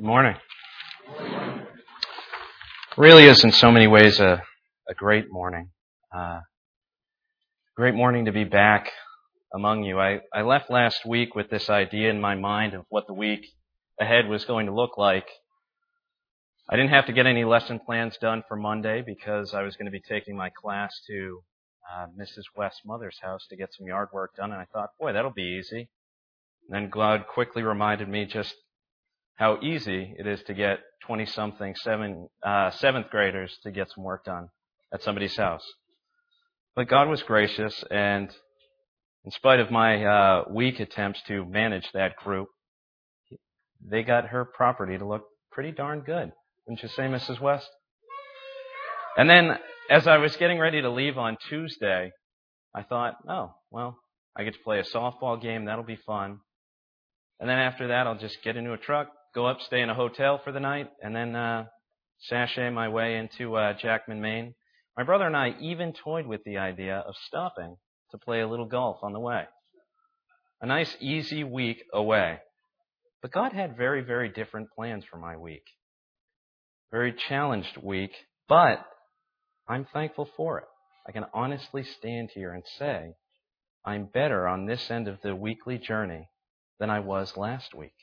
Good morning. Really is in so many ways a great morning. Great morning to be back among you. I left last week with this idea in my mind of what the week ahead was going to look like. I didn't have to get any lesson plans done for Monday because I was going to be taking my class to Mrs. West's mother's house to get some yard work done, and I thought, boy, that'll be easy. And then God quickly reminded me just how easy it is to get 20-something seventh graders to get some work done at somebody's house. But God was gracious, and in spite of my weak attempts to manage that group, they got her property to look pretty darn good. Wouldn't you say, Mrs. West? And then, as I was getting ready to leave on Tuesday, I thought, oh, well, I get to play a softball game. That'll be fun. And then after that, I'll just get into a truck, go up, stay in a hotel for the night, and then sashay my way into Jackman, Maine. My brother and I even toyed with the idea of stopping to play a little golf on the way. A nice, easy week away. But God had very, very different plans for my week. Very challenged week, but I'm thankful for it. I can honestly stand here and say I'm better on this end of the weekly journey than I was last week.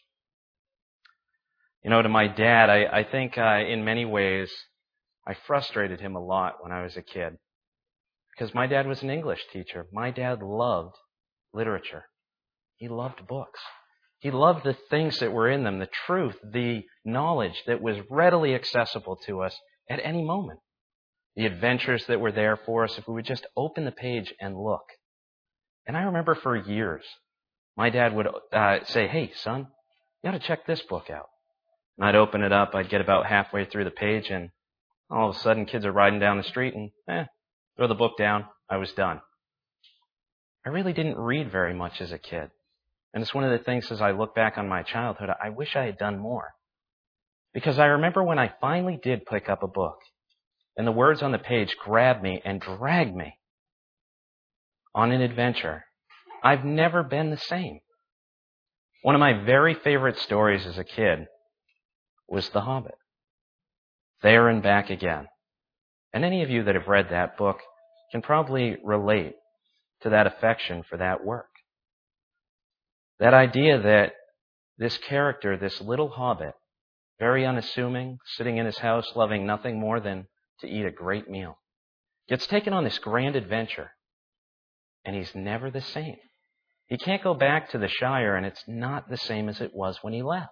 You know, to my dad, I think in many ways I frustrated him a lot when I was a kid because my dad was an English teacher. My dad loved literature. He loved books. He loved the things that were in them, the truth, the knowledge that was readily accessible to us at any moment, the adventures that were there for us if we would just open the page and look. And I remember for years, my dad would say, hey, son, you ought to check this book out. And I'd open it up, I'd get about halfway through the page, and all of a sudden kids are riding down the street and, throw the book down, I was done. I really didn't read very much as a kid. And it's one of the things as I look back on my childhood, I wish I had done more. Because I remember when I finally did pick up a book, and the words on the page grabbed me and dragged me on an adventure, I've never been the same. One of my very favorite stories as a kid was The Hobbit. There and Back Again. And any of you that have read that book can probably relate to that affection for that work. That idea that this character, this little hobbit, very unassuming, sitting in his house, loving nothing more than to eat a great meal, gets taken on this grand adventure, and he's never the same. He can't go back to the Shire, and it's not the same as it was when he left.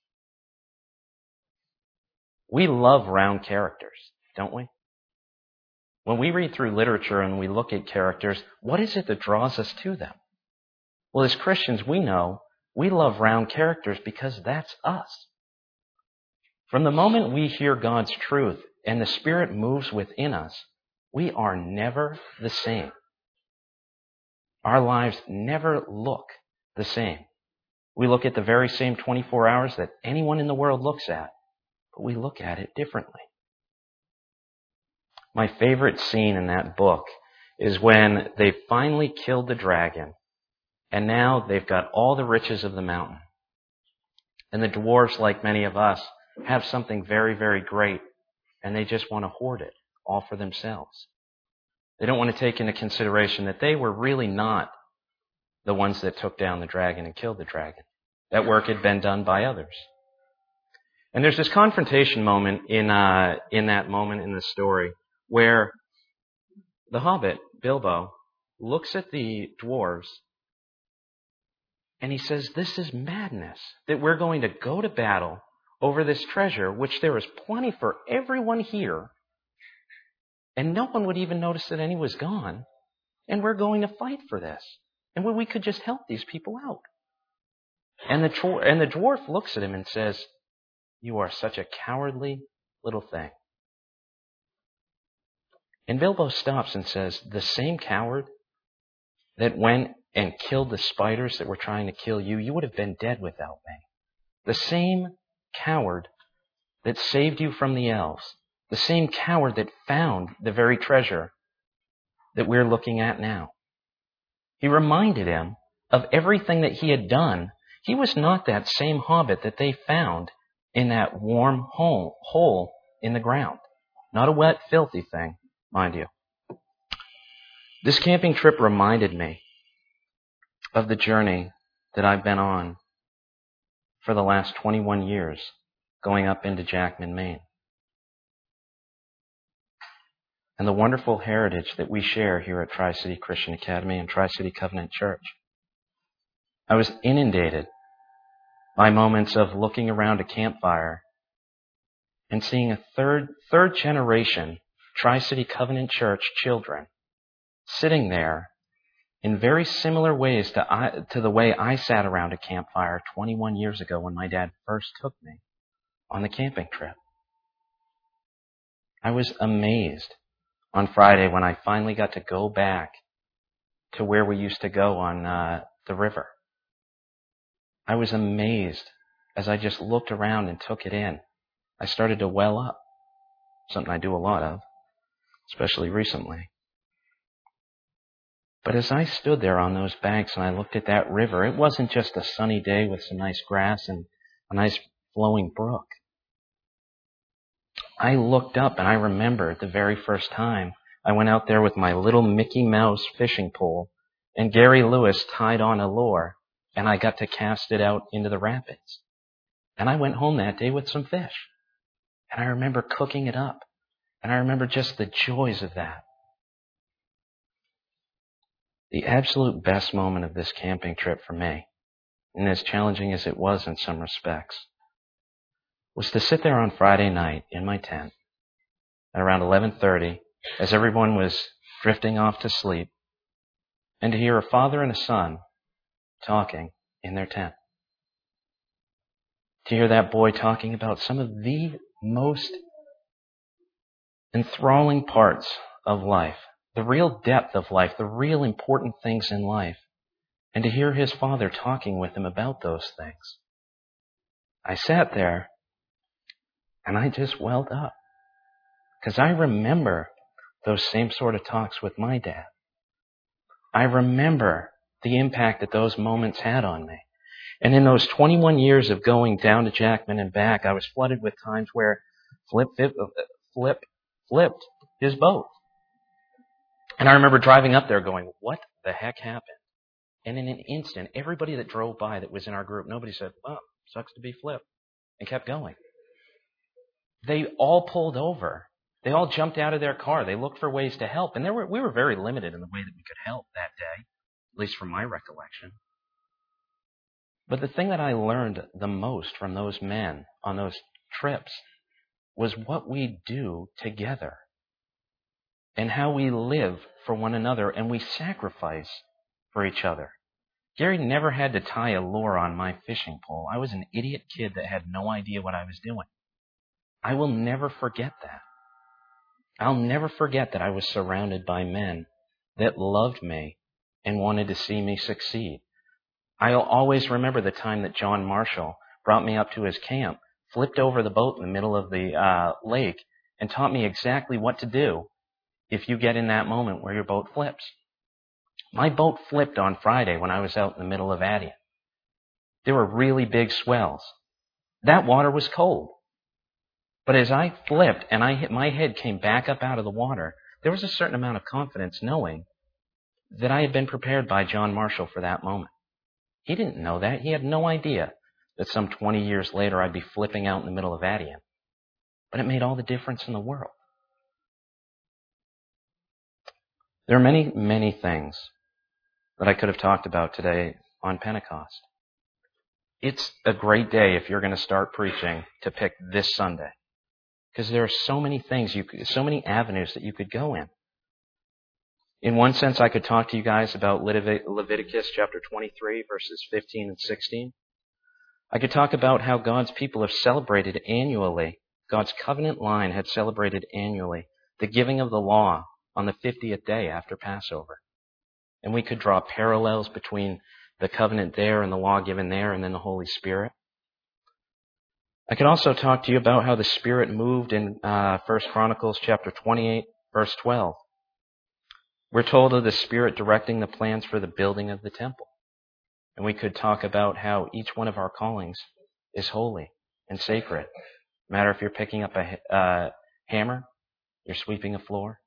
We love round characters, don't we? When we read through literature and we look at characters, what is it that draws us to them? Well, as Christians, we know we love round characters because that's us. From the moment we hear God's truth and the Spirit moves within us, we are never the same. Our lives never look the same. We look at the very same 24 hours that anyone in the world looks at, but we look at it differently. My favorite scene in that book is when they finally killed the dragon, and now they've got all the riches of the mountain. And the dwarves, like many of us, have something very, very great, and they just want to hoard it all for themselves. They don't want to take into consideration that they were really not the ones that took down the dragon and killed the dragon. That work had been done by others. And there's this confrontation moment in that moment in the story where the hobbit, Bilbo, looks at the dwarves and he says, this is madness, that we're going to go to battle over this treasure, which there is plenty for everyone here, and no one would even notice that any was gone, and we're going to fight for this. And we could just help these people out. And the dwarf looks at him and says, you are such a cowardly little thing. And Bilbo stops and says, the same coward that went and killed the spiders that were trying to kill you, you would have been dead without me. The same coward that saved you from the elves, the same coward that found the very treasure that we're looking at now. He reminded him of everything that he had done. He was not that same hobbit that they found in that warm hole in the ground. Not a wet, filthy thing, mind you. This camping trip reminded me of the journey that I've been on for the last 21 years, going up into Jackman, Maine. And the wonderful heritage that we share here at Tri-City Christian Academy and Tri-City Covenant Church. I was inundated by moments of looking around a campfire and seeing a third generation Tri-City Covenant Church children sitting there in very similar ways to the way I sat around a campfire 21 years ago when my dad first took me on the camping trip. I was amazed on Friday when I finally got to go back to where we used to go on the river. I was amazed as I just looked around and took it in. I started to well up, something I do a lot of, especially recently. But as I stood there on those banks and I looked at that river, it wasn't just a sunny day with some nice grass and a nice flowing brook. I looked up and I remembered the very first time I went out there with my little Mickey Mouse fishing pole and Gary Lewis tied on a lure and I got to cast it out into the rapids. And I went home that day with some fish. And I remember cooking it up. And I remember just the joys of that. The absolute best moment of this camping trip for me, and as challenging as it was in some respects, was to sit there on Friday night in my tent at around 11:30 as everyone was drifting off to sleep and to hear a father and a son talking in their tent. To hear that boy talking about some of the most enthralling parts of life, the real depth of life, the real important things in life, and to hear his father talking with him about those things. I sat there and I just welled up because I remember those same sort of talks with my dad. I remember the impact that those moments had on me. And in those 21 years of going down to Jackman and back, I was flooded with times where Flip flipped his boat. And I remember driving up there going, what the heck happened? And in an instant, everybody that drove by that was in our group, nobody said, well, sucks to be Flip, and kept going. They all pulled over. They all jumped out of their car. They looked for ways to help. And we were very limited in the way that we could help that day, at least from my recollection. But the thing that I learned the most from those men on those trips was what we do together and how we live for one another and we sacrifice for each other. Gary never had to tie a lure on my fishing pole. I was an idiot kid that had no idea what I was doing. I will never forget that. I'll never forget that I was surrounded by men that loved me and wanted to see me succeed. I'll always remember the time that John Marshall brought me up to his camp, flipped over the boat in the middle of the lake, and taught me exactly what to do if you get in that moment where your boat flips. My boat flipped on Friday when I was out in the middle of Addian. There were really big swells. That water was cold. But as I flipped and my head came back up out of the water, there was a certain amount of confidence knowing that I had been prepared by John Marshall for that moment. He didn't know that. He had no idea that some 20 years later I'd be flipping out in the middle of Addian. But it made all the difference in the world. There are many, many things that I could have talked about today on Pentecost. It's a great day if you're going to start preaching to pick this Sunday. Because there are so many things, so many avenues that you could go in. In one sense, I could talk to you guys about Leviticus chapter 23, verses 15 and 16. I could talk about how God's people have celebrated annually, God's covenant line had celebrated annually the giving of the law on the 50th day after Passover. And we could draw parallels between the covenant there and the law given there and then the Holy Spirit. I could also talk to you about how the Spirit moved in 1 Chronicles chapter 28, verse 12. We're told of the Spirit directing the plans for the building of the temple. And we could talk about how each one of our callings is holy and sacred. No matter if you're picking up a hammer, you're sweeping a floor.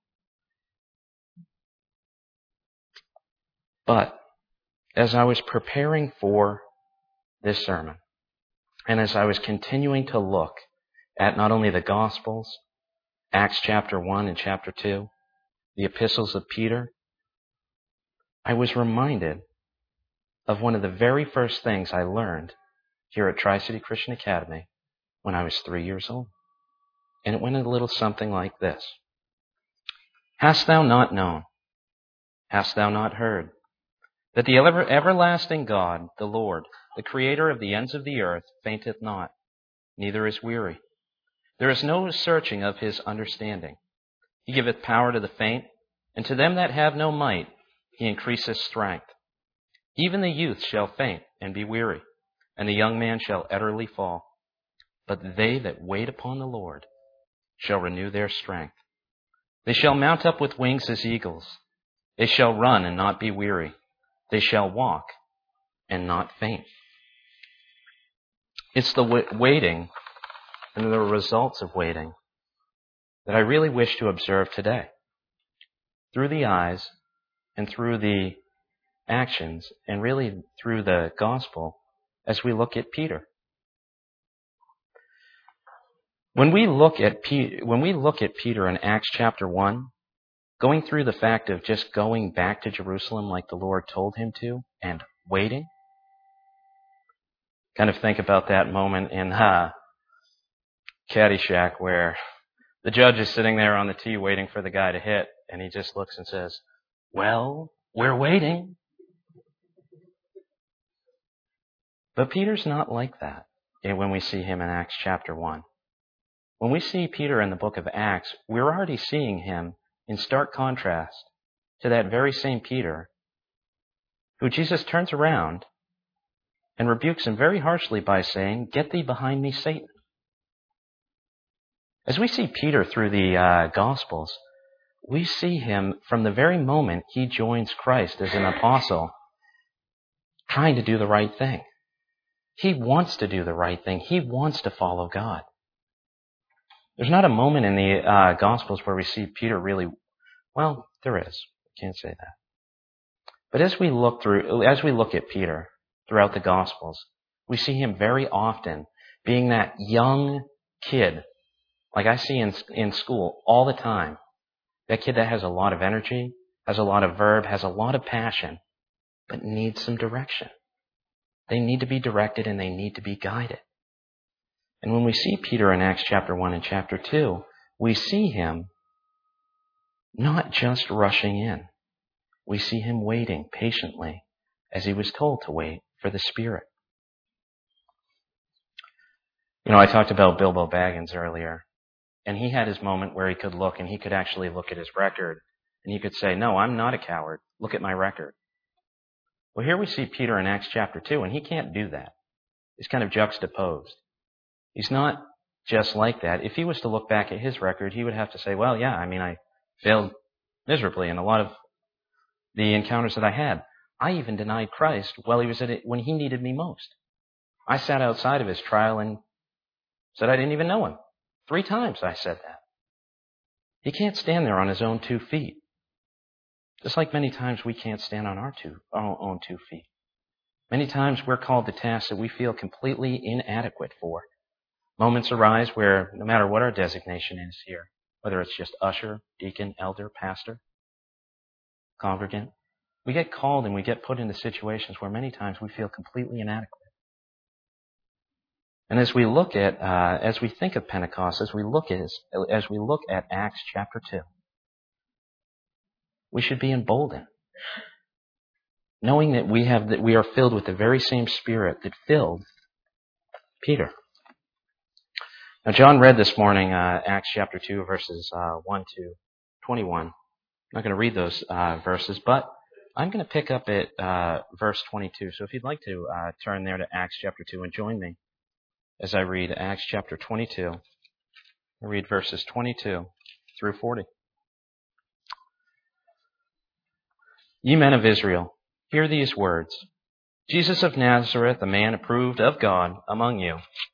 But as I was preparing for this sermon, and as I was continuing to look at not only the Gospels, Acts chapter 1 and chapter 2, the epistles of Peter, I was reminded of one of the very first things I learned here at Tri-City Christian Academy when I was 3 years old. And it went a little something like this. Hast thou not known, hast thou not heard, that the everlasting God, the Lord, the Creator of the ends of the earth, fainteth not, neither is weary. There is no searching of his understanding. He giveth power to the faint, and to them that have no might he increaseth strength. Even the youth shall faint and be weary, and the young man shall utterly fall. But they that wait upon the Lord shall renew their strength. They shall mount up with wings as eagles. They shall run and not be weary. They shall walk and not faint. It's the waiting and the results of waiting that I really wish to observe today, through the eyes and through the actions and really through the gospel as we look at Peter. When we look at Peter in Acts chapter 1, going through the fact of just going back to Jerusalem like the Lord told him to and waiting, kind of think about that moment in Caddyshack where the judge is sitting there on the tee waiting for the guy to hit, and he just looks and says, "Well, we're waiting." But Peter's not like that when we see him in Acts chapter 1. When we see Peter in the book of Acts, we're already seeing him in stark contrast to that very same Peter who Jesus turns around and rebukes him very harshly by saying, "Get thee behind me, Satan." As we see Peter through the Gospels, we see him from the very moment he joins Christ as an apostle trying to do the right thing. He wants to do the right thing. He wants to follow God. There's not a moment in the Gospels where we see Peter really, well, there is. Can't say that. But as we look at Peter throughout the Gospels, we see him very often being that young kid, like I see in school all the time. That kid that has a lot of energy, has a lot of verve, has a lot of passion, but needs some direction. They need to be directed and they need to be guided. And when we see Peter in Acts chapter 1 and chapter 2, we see him not just rushing in. We see him waiting patiently as he was told to wait for the Spirit. I talked about Bilbo Baggins earlier, and he had his moment where he could look and he could actually look at his record and he could say, "No, I'm not a coward. Look at my record." Well, here we see Peter in Acts chapter 2, and he can't do that. He's kind of juxtaposed. He's not just like that. If he was to look back at his record, he would have to say, "Well, yeah, I failed miserably in a lot of the encounters that I had. I even denied Christ while he was at it when he needed me most. I sat outside of his trial and said I didn't even know him. 3 times I said that." He can't stand there on his own 2 feet. Just like many times we can't stand on our own 2 feet. Many times we're called to tasks that we feel completely inadequate for. Moments arise where no matter what our designation is here, whether it's just usher, deacon, elder, pastor, congregant, we get called and we get put into situations where many times we feel completely inadequate. And as we think of Pentecost, as we look at Acts chapter 2, we should be emboldened, knowing that we are filled with the very same Spirit that filled Peter. Now, John read this morning Acts chapter 2, verses 1 to 21. I'm not going to read those verses, but I'm going to pick up at verse 22. So if you'd like to turn there to Acts chapter 2 and join me as I read Acts chapter 22. I read verses 22 through 40. Ye men of Israel, hear these words. Jesus of Nazareth, a man approved of God among you,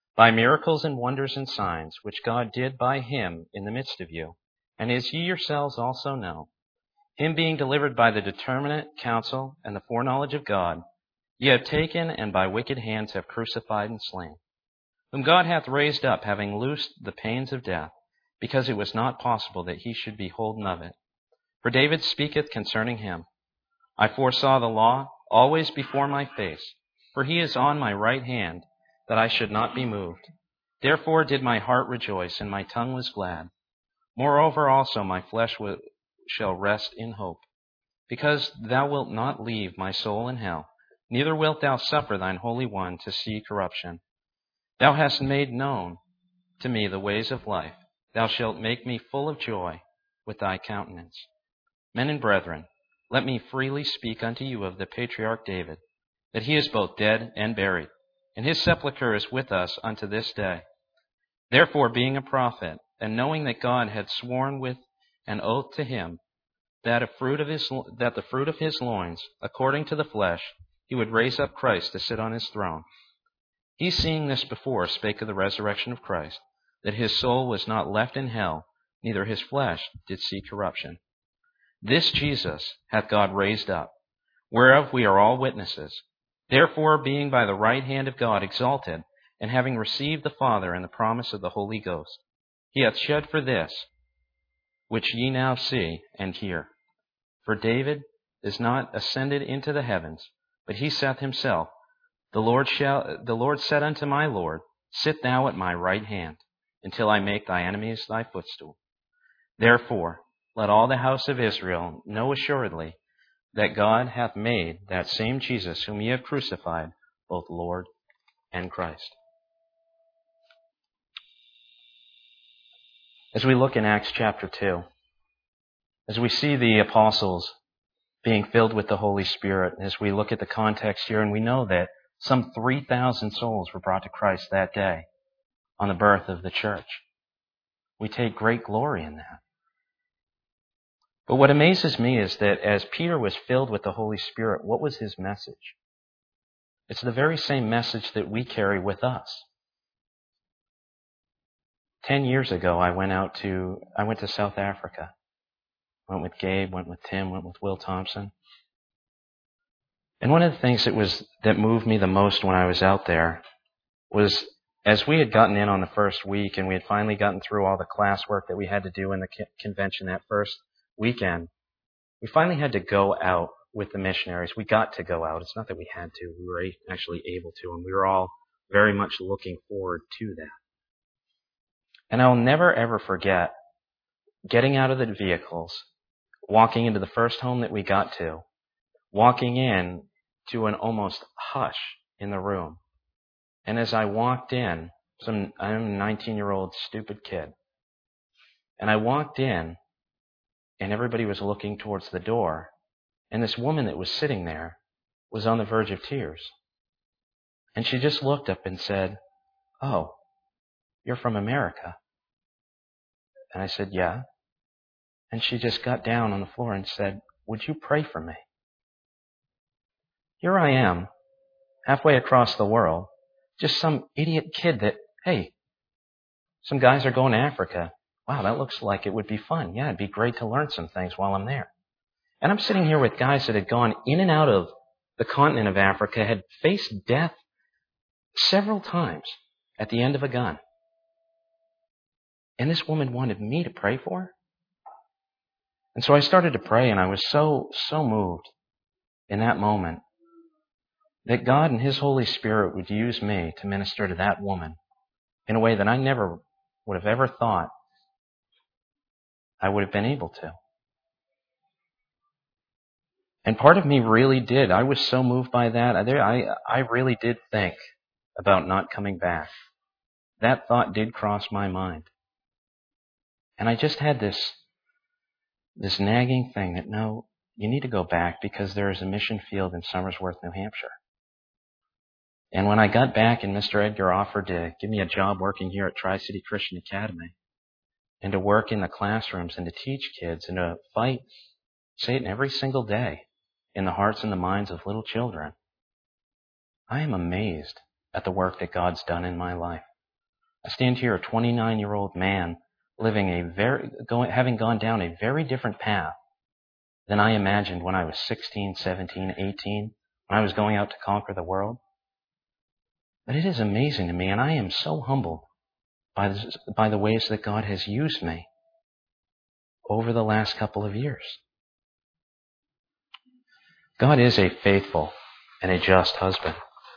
by miracles and wonders and signs, which God did by him in the midst of you, and as ye yourselves also know, him being delivered by the determinate counsel and the foreknowledge of God, ye have taken and by wicked hands have crucified and slain, whom God hath raised up, having loosed the pains of death, because it was not possible that he should be holden of it. For David speaketh concerning him, I foresaw the law always before my face, for he is on my right hand, that I should not be moved. Therefore did my heart rejoice, and my tongue was glad. Moreover also my flesh shall rest in hope, because thou wilt not leave my soul in hell, neither wilt thou suffer thine Holy One to see corruption. Thou hast made known to me the ways of life. Thou shalt make me full of joy with thy countenance. Men and brethren, let me freely speak unto you of the patriarch David, that he is both dead and buried, and his sepulchre is with us unto this day. Therefore, being a prophet, and knowing that God had sworn with an oath to him, that the fruit of his loins, according to the flesh, he would raise up Christ to sit on his throne. He, seeing this before, spake of the resurrection of Christ, that his soul was not left in hell, neither his flesh did see corruption. This Jesus hath God raised up, whereof we are all witnesses. Therefore, being by the right hand of God exalted, and having received the Father and the promise of the Holy Ghost, he hath shed for this, which ye now see and hear. For David is not ascended into the heavens, but he saith himself, The Lord said unto my Lord, Sit thou at my right hand, until I make thy enemies thy footstool. Therefore, let all the house of Israel know assuredly that God hath made that same Jesus whom ye have crucified, both Lord and Christ. As we look in Acts chapter 2, as we see the apostles being filled with the Holy Spirit, as we look at the context here, and we know that some 3,000 souls were brought to Christ that day on the birth of the church. We take great glory in that. But what amazes me is that as Peter was filled with the Holy Spirit, what was his message? It's the very same message that we carry with us. 10 years ago, I went to South Africa. Went with Gabe, went with Tim, went with Will Thompson. And one of the things that moved me the most when I was out there was, as we had gotten in on the first week and we had finally gotten through all the classwork that we had to do in the convention that first weekend, we finally had to go out with the missionaries. We got to go out. It's not that we had to. We were actually able to, and we were all very much looking forward to that. And I'll never, ever forget getting out of the vehicles, walking into the first home that we got to, walking in to an almost hush in the room. And as I walked in, I'm a 19-year-old stupid kid, and I walked in, and everybody was looking towards the door, and this woman that was sitting there was on the verge of tears. And she just looked up and said, "Oh, you're from America?" And I said, "Yeah." And she just got down on the floor and said, "Would you pray for me?" Here I am, halfway across the world, just some idiot kid that, hey, some guys are going to Africa. Wow, that looks like it would be fun. Yeah, it'd be great to learn some things while I'm there. And I'm sitting here with guys that had gone in and out of the continent of Africa, had faced death several times at the end of a gun. And this woman wanted me to pray for her. And so I started to pray, and I was so moved in that moment that God and His Holy Spirit would use me to minister to that woman in a way that I never would have ever thought I would have been able to. And part of me really did. I was so moved by that. I really did think about not coming back. That thought did cross my mind. And I just had this nagging thing that, no, you need to go back because there is a mission field in Somersworth, New Hampshire. And when I got back and Mr. Edgar offered to give me a job working here at Tri-City Christian Academy and to work in the classrooms and to teach kids and to fight Satan every single day in the hearts and the minds of little children, I am amazed at the work that God's done in my life. I stand here, a 29-year-old man, having gone down a very different path than I imagined when I was 16, 17, 18, when I was going out to conquer the world. But it is amazing to me, and I am so humbled by the ways that God has used me over the last couple of years. God is a faithful and a just husband.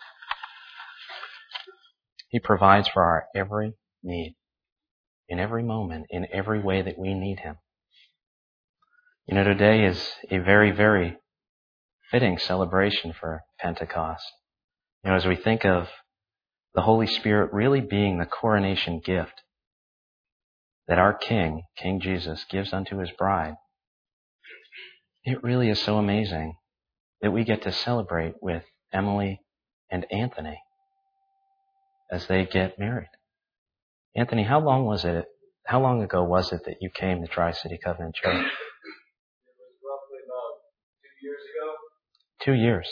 He provides for our every need, in every moment, in every way that we need Him. You know, today is a very, very fitting celebration for Pentecost. You know, as we think of the Holy Spirit really being the coronation gift that our King, King Jesus, gives unto His bride, it really is so amazing that we get to celebrate with Emily and Anthony as they get married. Anthony, how long ago was it that you came to Tri-City Covenant Church? It was roughly about 2 years ago. 2 years.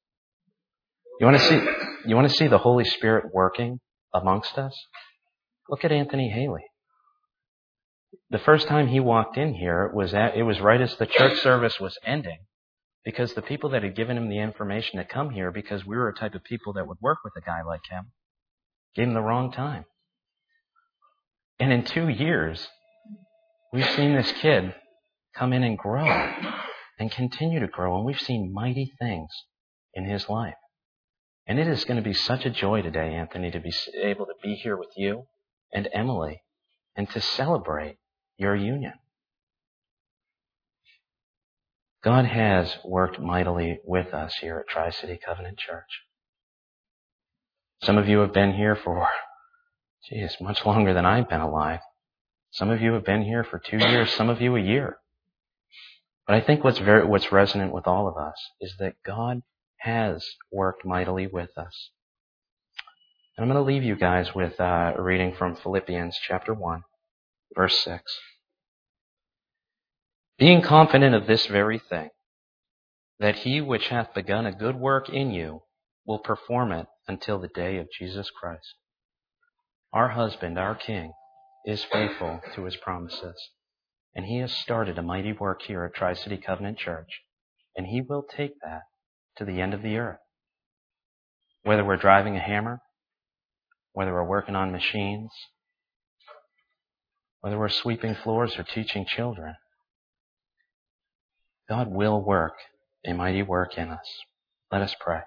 You want to see the Holy Spirit working amongst us? Look at Anthony Haley. The first time he walked in here, it was right as the church service was ending, because the people that had given him the information to come here, because we were a type of people that would work with a guy like him, gave him the wrong time. And in 2 years, we've seen this kid come in and grow and continue to grow, and we've seen mighty things in his life. And it is going to be such a joy today, Anthony, to be able to be here with you and Emily and to celebrate your union. God has worked mightily with us here at Tri-City Covenant Church. Some of you have been here for, much longer than I've been alive. Some of you have been here for 2 years, some of you a year. But I think what's resonant with all of us is that God has worked mightily with us. And I'm going to leave you guys with a reading from Philippians chapter 1, verse 6. Being confident of this very thing, that He which hath begun a good work in you will perform it until the day of Jesus Christ. Our husband, our King, is faithful to His promises. And He has started a mighty work here at Tri-City Covenant Church. And He will take that to the end of the earth. Whether we're driving a hammer, whether we're working on machines, whether we're sweeping floors or teaching children, God will work a mighty work in us. Let us pray.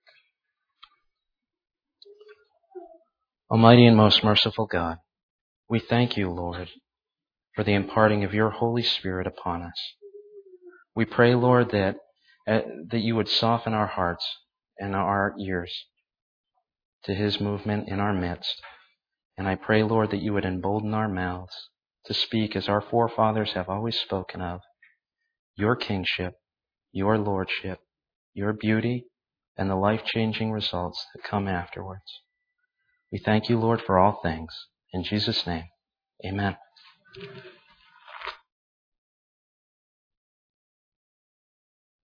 Almighty and most merciful God, we thank You, Lord, for the imparting of Your Holy Spirit upon us. We pray, Lord, that You would soften our hearts and our ears to His movement in our midst. And I pray, Lord, that You would embolden our mouths to speak as our forefathers have always spoken of Your kingship, Your lordship, Your beauty, and the life-changing results that come afterwards. We thank You, Lord, for all things. In Jesus' name, amen.